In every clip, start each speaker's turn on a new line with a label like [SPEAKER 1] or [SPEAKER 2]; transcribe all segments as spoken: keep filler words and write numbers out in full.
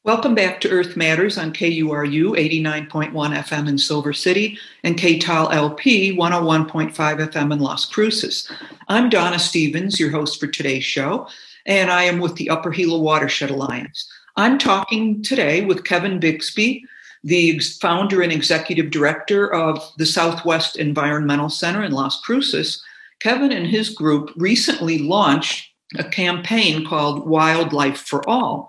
[SPEAKER 1] Welcome back to Earth Matters on K U R U eighty-nine point one F M in Silver City and K T A L L P one oh one point five F M in Las Cruces. I'm Donna Stevens, your host for today's show, and I am with the Upper Gila Watershed Alliance. I'm talking today with Kevin Bixby, the founder and executive director of the Southwest Environmental Center in Las Cruces. Kevin and his group recently launched a campaign called Wildlife for All.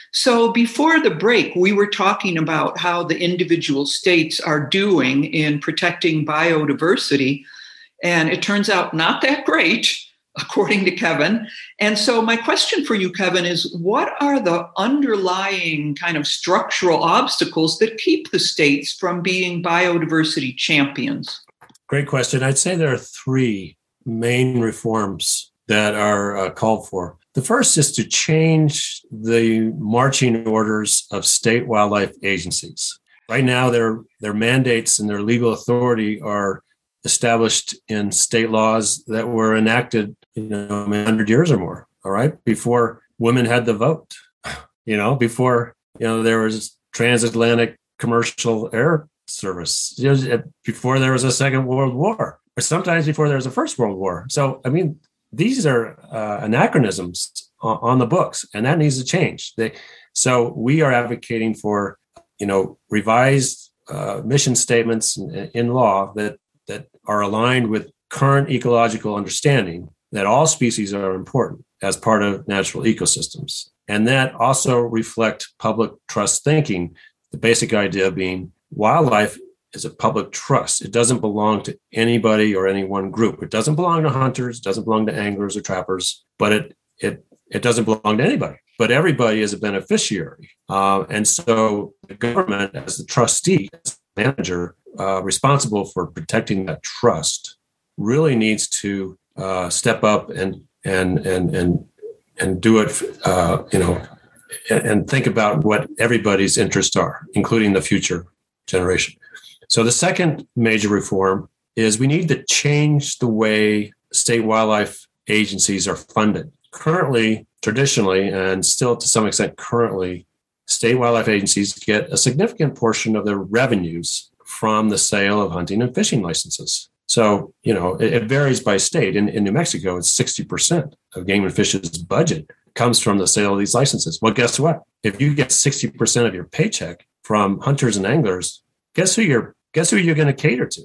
[SPEAKER 1] So before the break, we were talking about how the individual states are doing in protecting biodiversity, and it turns out not that great, according to Kevin. And so my question for you, Kevin, is what are the underlying kind of structural obstacles that keep the states from being biodiversity champions?
[SPEAKER 2] Great question. I'd say there are three main reforms that are uh, called for. The first is to change the marching orders of state wildlife agencies. Right now, their their mandates and their legal authority are established in state laws that were enacted, you know, one hundred years or more. All right, before women had the vote, you know, before you know there was transatlantic commercial air service, you know, before there was a Second World War, or sometimes before there was a First World War. So, I mean. These are uh, anachronisms on the books, and that needs to change. They, so we are advocating for, you know, revised uh, mission statements in, in law that that are aligned with current ecological understanding that all species are important as part of natural ecosystems, and that also reflect public trust thinking. The basic idea being wildlife is a public trust. It doesn't belong to anybody or any one group. It doesn't belong to hunters, doesn't belong to anglers or trappers, but it it it doesn't belong to anybody. But everybody is a beneficiary. Uh, and so the government, as the trustee, as the manager, uh, responsible for protecting that trust, really needs to uh, step up and and and and and do it, uh, you know, and, and think about what everybody's interests are, including the future generation. So the second major reform is we need to change the way state wildlife agencies are funded. Currently, traditionally, and still to some extent currently, state wildlife agencies get a significant portion of their revenues from the sale of hunting and fishing licenses. So, you know, it, it varies by state. In, in New Mexico, it's sixty percent of Game and Fish's budget comes from the sale of these licenses. Well, guess what? If you get sixty percent of your paycheck from hunters and anglers, guess who you're Guess who you're going to cater to?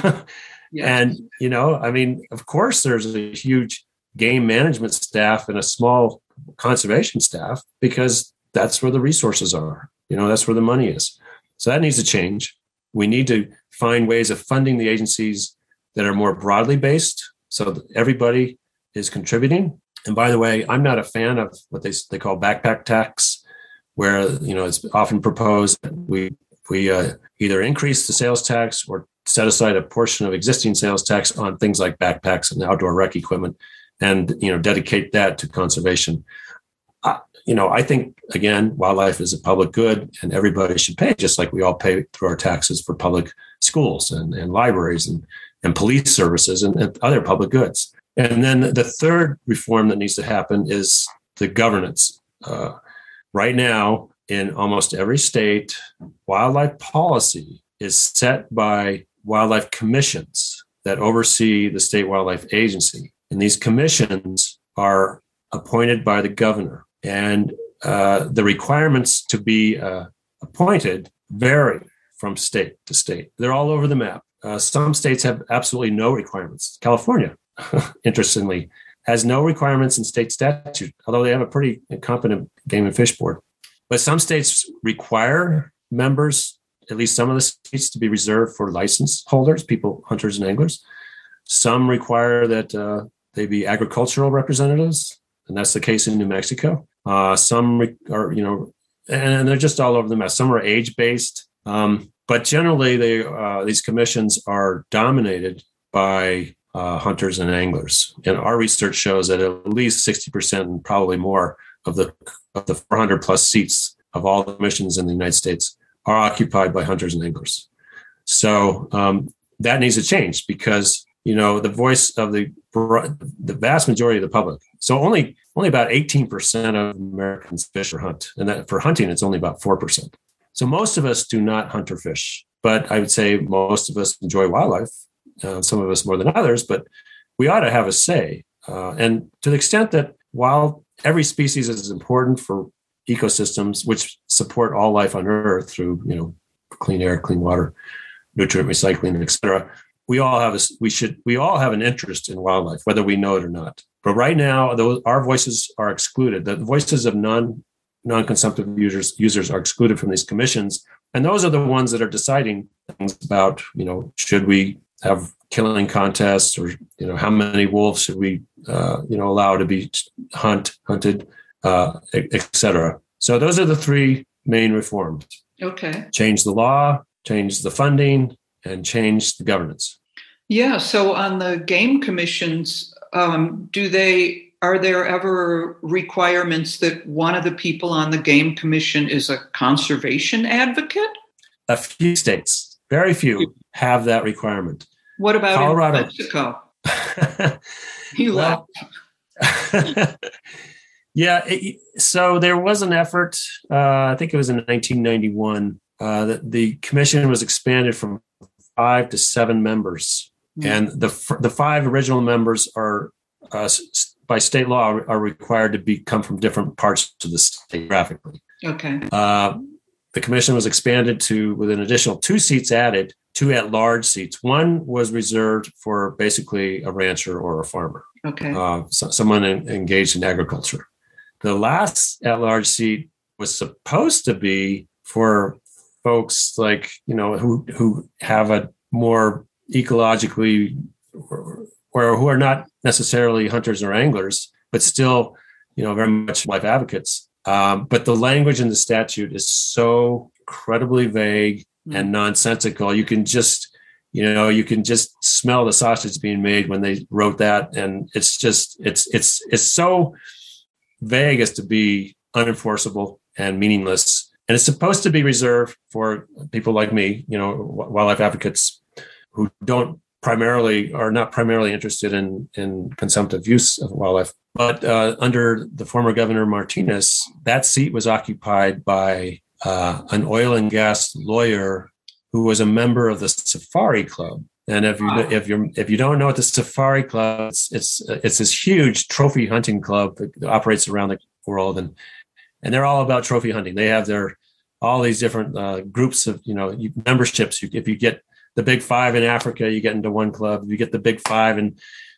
[SPEAKER 2] Yeah. And, you know, I mean, of course, there's a huge game management staff and a small conservation staff because that's where the resources are. You know, that's where the money is. So that needs to change. We need to find ways of funding the agencies that are more broadly based so that everybody is contributing. And by the way, I'm not a fan of what they, they call backpack tax, where, you know, it's often proposed that we We uh, either increase the sales tax or set aside a portion of existing sales tax on things like backpacks and outdoor rec equipment, and you know dedicate that to conservation. Uh, you know, I think again, wildlife is a public good, and everybody should pay, just like we all pay through our taxes for public schools and, and libraries and, and police services and, and other public goods. And then the third reform that needs to happen is the governance. Uh, right now, in almost every state, wildlife policy is set by wildlife commissions that oversee the state wildlife agency. And these commissions are appointed by the governor. And uh, the requirements to be uh, appointed vary from state to state. They're all over the map. Uh, some states have absolutely no requirements. California, interestingly, has no requirements in state statute, although they have a pretty competent game and fish board. But some states require members, at least some of the states, to be reserved for license holders, people, hunters and anglers. Some require that uh, they be agricultural representatives, and that's the case in New Mexico. Uh, some re- are, you know, and they're just all over the map. Some are age-based, um, but generally, they uh, these commissions are dominated by uh, hunters and anglers. And our research shows that at least sixty percent and probably more of the of the four hundred plus seats of all the commissions in the United States are occupied by hunters and anglers. So um, that needs to change because, you know, the voice of the the vast majority of the public. So only only about eighteen percent of Americans fish or hunt. And that for hunting, it's only about four percent. So most of us do not hunt or fish. But I would say most of us enjoy wildlife, uh, some of us more than others, but we ought to have a say. Uh, and to the extent that while every species is important for ecosystems, which support all life on Earth through, you know, clean air, clean water, nutrient recycling, et cetera, we all have a, we should we all have an interest in wildlife, whether we know it or not. But right now, those, our voices are excluded. The voices of non non-consumptive users users are excluded from these commissions. And those are the ones that are deciding things about, you know, should we have killing contests, or, you know, how many wolves should we, uh, you know, allow to be hunt hunted, uh, et cetera. So those are the three main reforms.
[SPEAKER 1] Okay.
[SPEAKER 2] Change the law, change the funding, and change the governance.
[SPEAKER 1] Yeah. So on the game commissions, um, do they? Are there ever requirements that one of the people on the game commission is a conservation advocate?
[SPEAKER 2] A few states, very few, have that requirement.
[SPEAKER 1] What about
[SPEAKER 2] Colorado?
[SPEAKER 1] In Mexico? You
[SPEAKER 2] well, yeah. It, so there was an effort, uh, I think it was in nineteen ninety-one, uh, that the commission was expanded from five to seven members. Mm-hmm. And the the five original members are uh, by state law are required to be come from different parts of the state graphically.
[SPEAKER 1] Okay.
[SPEAKER 2] Uh, the commission was expanded to, with an additional two seats added, two at-large seats. One was reserved for basically a rancher or a farmer.
[SPEAKER 1] Okay.
[SPEAKER 2] Uh, so, someone in, engaged in agriculture. The last at-large seat was supposed to be for folks like, you know, who who have a more ecologically, or, or who are not necessarily hunters or anglers, but still, you know, very much life advocates. Um, but the language in the statute is so incredibly vague mm. and nonsensical. You can just, you know, you can just smell the sausage being made when they wrote that. And it's just, it's, it's, it's so vague as to be unenforceable and meaningless. And it's supposed to be reserved for people like me, you know, wildlife advocates who don't primarily are not primarily interested in, in consumptive use of wildlife. But uh, under the former Governor Martinez, that seat was occupied by uh, an oil and gas lawyer who was a member of the Safari Club. And if you wow. if you if you don't know what the Safari Club, it's it's it's this huge trophy hunting club that operates around the world, and and they're all about trophy hunting. They have their all these different uh, groups of, you know, memberships. You, if you get the big five in Africa, you get into one club. You get the big five, and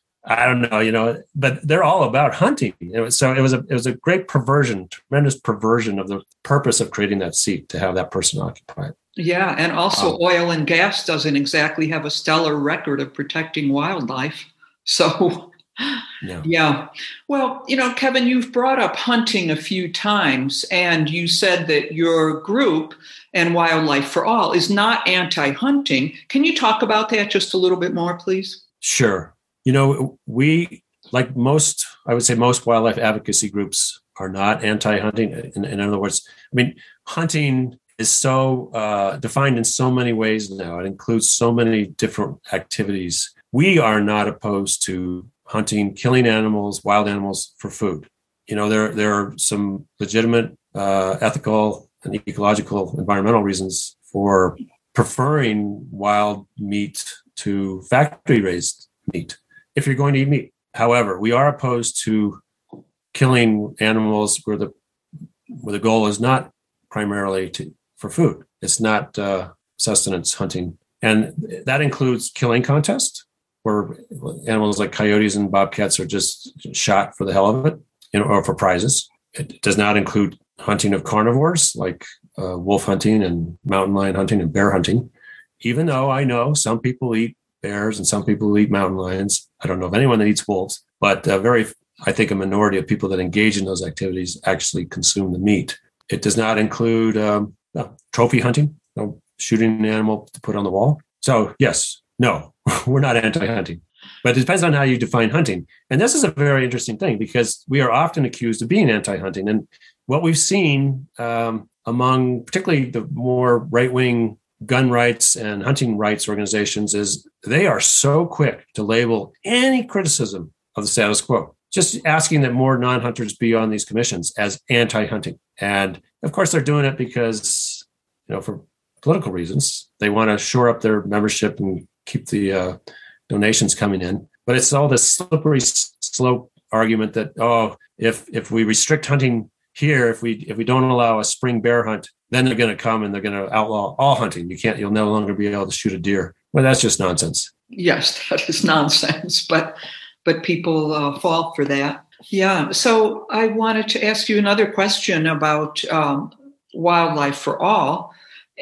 [SPEAKER 2] I don't know, you know, but they're all about hunting. It was, so it was a it was a great perversion, tremendous perversion of the purpose of creating that seat to have that person occupy it.
[SPEAKER 1] Yeah, and also um, oil and gas doesn't exactly have a stellar record of protecting wildlife. So, yeah. yeah. Well, you know, Kevin, you've brought up hunting a few times, and you said that your group and Wildlife for All is not anti-hunting. Can you talk about that just a little bit more, please?
[SPEAKER 2] Sure. You know, we, like most, I would say most wildlife advocacy groups are not anti-hunting. In, in other words, I mean, hunting is so uh, defined in so many ways now. It includes so many different activities. We are not opposed to hunting, killing animals, wild animals for food. You know, there, there are some legitimate uh, ethical and ecological, environmental reasons for preferring wild meat to factory-raised meat if you're going to eat meat. However, we are opposed to killing animals where the where the goal is not primarily to for food. It's not uh, sustenance hunting. And that includes killing contests, where animals like coyotes and bobcats are just shot for the hell of it, you know, or for prizes. It does not include hunting of carnivores like uh, wolf hunting and mountain lion hunting and bear hunting, even though I know some people eat bears and some people eat mountain lions. I don't know of anyone that eats wolves, but uh, very, I think a minority of people that engage in those activities actually consume the meat. It does not include um, no, trophy hunting, no, shooting an animal to put on the wall. So yes, no, we're not anti-hunting, but it depends on how you define hunting. And this is a very interesting thing because we are often accused of being anti-hunting. And what we've seen um, among particularly the more right-wing gun rights and hunting rights organizations is they are so quick to label any criticism of the status quo, just asking that more non-hunters be on these commissions as anti-hunting. And of course, they're doing it because, you know, for political reasons, they want to shore up their membership and keep the uh, donations coming in. But it's all this slippery slope argument that, oh, if if we restrict hunting here, if we if we don't allow a spring bear hunt, then they're going to come and they're going to outlaw all hunting. You can't, you'll no longer be able to shoot a deer. Well, that's just nonsense.
[SPEAKER 1] Yes, that is nonsense, but but people uh, fall for that. Yeah. So I wanted to ask you another question about um, Wildlife for All,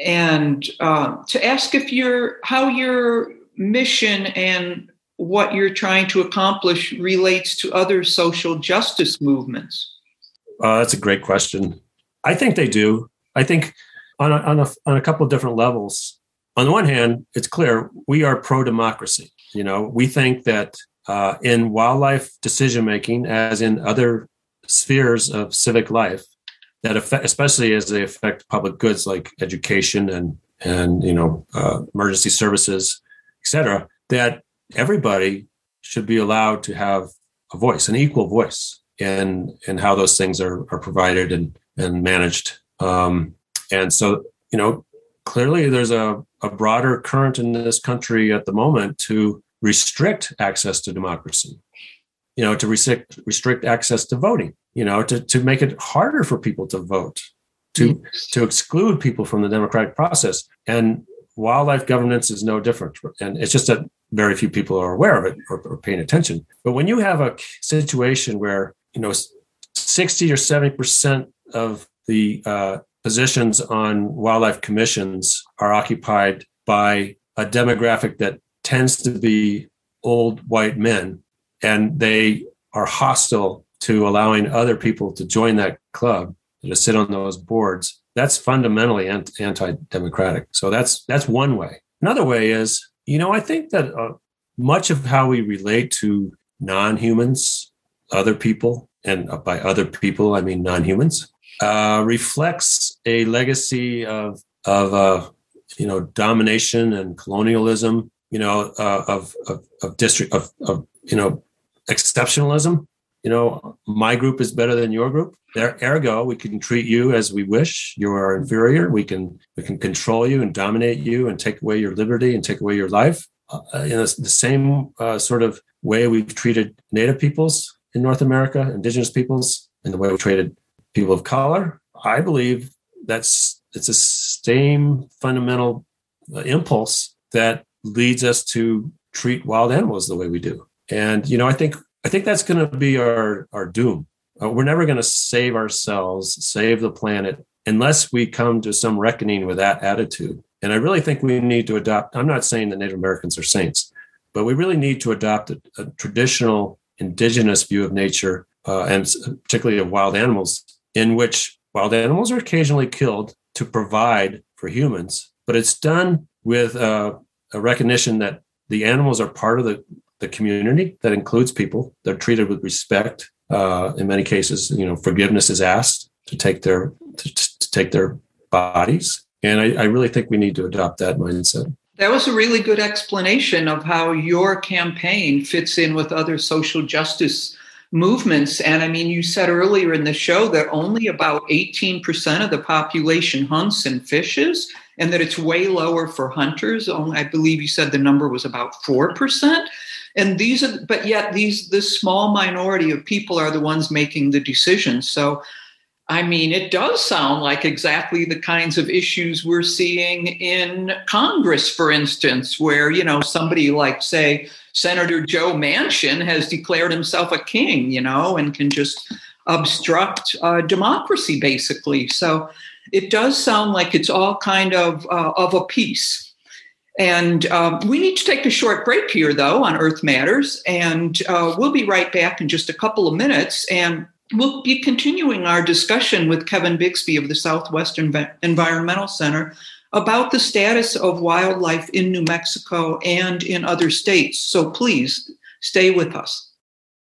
[SPEAKER 1] and uh, to ask if your how your mission and what you're trying to accomplish relates to other social justice movements.
[SPEAKER 2] Uh, that's a great question. I think they do. I think on a, on a, on a couple of different levels. On the one hand, it's clear we are pro-democracy. You know, we think that uh, in wildlife decision-making, as in other spheres of civic life, that affect, especially as they affect public goods like education and, and you know, uh, emergency services, et cetera, that everybody should be allowed to have a voice, an equal voice in, in how those things are, are provided and, and managed. Um, and so, you know, clearly there's a, a broader current in this country at the moment to restrict access to democracy, you know, to restrict, restrict access to voting, you know, to, to make it harder for people to vote, to, to exclude people from the democratic process. And wildlife governance is no different. And it's just that very few people are aware of it or, or paying attention. But when you have a situation where, you know, sixty or seventy percent of the uh, positions on wildlife commissions are occupied by a demographic that tends to be old white men, and they are hostile to allowing other people to join that club, to sit on those boards, that's fundamentally anti-democratic. So that's that's one way. Another way is, you know, I think that uh, much of how we relate to non-humans, other people, and by other people, I mean non-humans, uh, reflects a legacy of, of uh, you know, domination and colonialism, you know, uh, of, of, of district, of, of, you know, exceptionalism. You know, my group is better than your group. There, ergo, we can treat you as we wish. You are inferior. We can we can control you and dominate you and take away your liberty and take away your life. Uh, in the same uh, sort of way we've treated Native peoples in North America, indigenous peoples, and the way we treated people of color. I believe that's it's a same fundamental uh, impulse that leads us to treat wild animals the way we do. And you know, I think. I think that's going to be our, our doom. Uh, we're never going to save ourselves, save the planet, unless we come to some reckoning with that attitude. And I really think we need to adopt, I'm not saying that Native Americans are saints, but we really need to adopt a, a traditional indigenous view of nature, uh, and particularly of wild animals, in which wild animals are occasionally killed to provide for humans, but it's done with uh, a recognition that the animals are part of the the community that includes people. They're treated with respect. Uh, in many cases, you know, forgiveness is asked to take their to, to take their bodies. And I, I really think we need to adopt that mindset.
[SPEAKER 1] That was a really good explanation of how your campaign fits in with other social justice movements. And I mean, you said earlier in the show that only about eighteen percent of the population hunts and fishes, and that it's way lower for hunters. Only, I believe you said the number was about four percent. And these are, but yet these, this small minority of people are the ones making the decisions. So, I mean, it does sound like exactly the kinds of issues we're seeing in Congress, for instance, where, you know, somebody like, say, Senator Joe Manchin has declared himself a king, you know, and can just obstruct uh, democracy, basically. So it does sound like it's all kind of uh, of a piece. And um, we need to take a short break here, though, on Earth Matters. And uh, we'll be right back in just a couple of minutes. And we'll be continuing our discussion with Kevin Bixby of the Southwestern Environmental Center about the status of wildlife in New Mexico and in other states. So please stay with us.